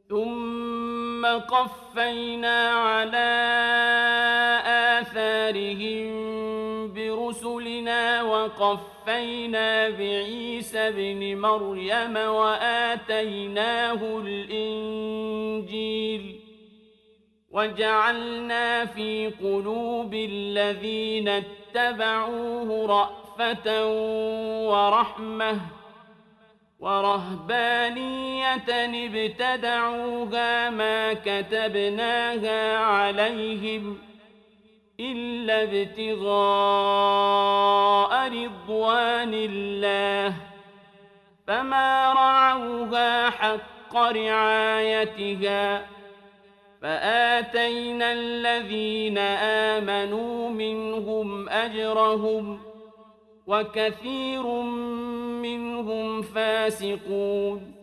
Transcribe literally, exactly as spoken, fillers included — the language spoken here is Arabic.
ثم قفينا على آثارهم برسلنا وقفينا بعيسى ابن مريم وآتيناه الإنجيل وجعلنا في قلوب الذين اتبعوه رأفة ورحمة ورهبانية ابتدعوها ما كتبناها عليهم إلا ابتغاء رضوان الله فما رعوها حق رعايتها فآتينا الذين آمنوا منهم أجرهم وكثير منهم فاسقون